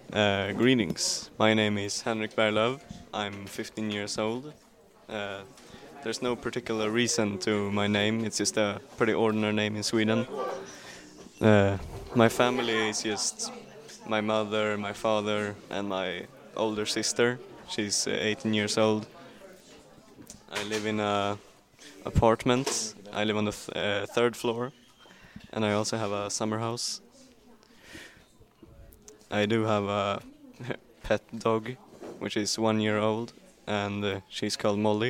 Greetings. My name is Henrik Berlöv. I'm 15 years old. Uh, there's no particular reason to my name. It's just a pretty ordinary name in Sweden. Uh, my family is just my mother, my father, and my older sister. She's 18 years old. I live in a apartment. I live on the third floor, and I also have a summer house. I do have a pet dog, which is 1 year old, and she's called Molly.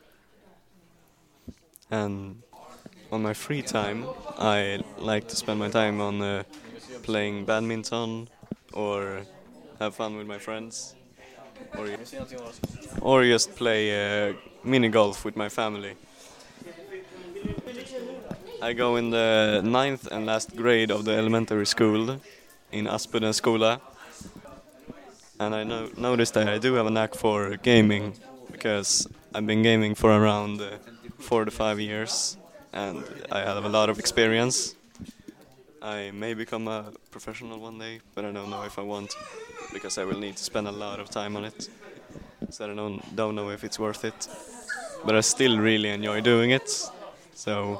And on my free time, I like to spend my time on playing badminton or have fun with my friends, or or just play mini golf with my family. I go in the ninth and last grade of the elementary school in Aspudden Skola, and I noticed that I do have a knack for gaming because I've been gaming for around 4 to 5 years, and I have a lot of experience. I may become a professional one day, but I don't know if I want because I will need to spend a lot of time on it. So I don't know if it's worth it, but I still really enjoy doing it. So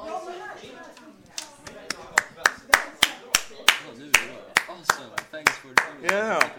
Awesome. Thanks for doing Yeah.